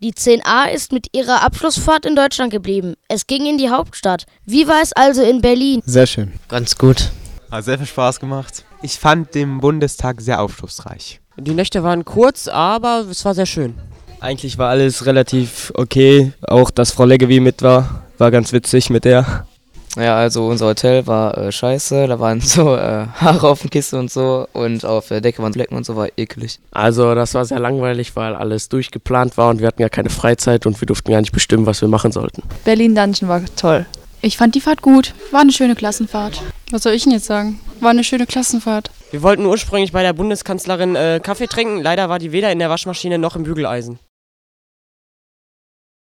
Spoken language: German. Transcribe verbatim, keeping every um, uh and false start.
Die zehn a ist mit ihrer Abschlussfahrt in Deutschland geblieben. Es ging in die Hauptstadt. Wie war es also in Berlin? Sehr schön. Ganz gut. Hat sehr viel Spaß gemacht. Ich fand den Bundestag sehr aufschlussreich. Die Nächte waren kurz, aber es war sehr schön. Eigentlich war alles relativ okay. Auch, dass Frau Leggevi mit war, war ganz witzig mit der. Ja, also unser Hotel war äh, scheiße, da waren so äh, Haare auf der Kiste und so und auf der Decke waren Flecken und so, war ekelig. Also das war sehr langweilig, weil alles durchgeplant war und wir hatten ja keine Freizeit und wir durften gar nicht bestimmen, was wir machen sollten. Berlin Dungeon war toll. Ich fand die Fahrt gut, war eine schöne Klassenfahrt. Was soll ich denn jetzt sagen? War eine schöne Klassenfahrt. Wir wollten ursprünglich bei der Bundeskanzlerin äh, Kaffee trinken, leider war die weder in der Waschmaschine noch im Bügeleisen.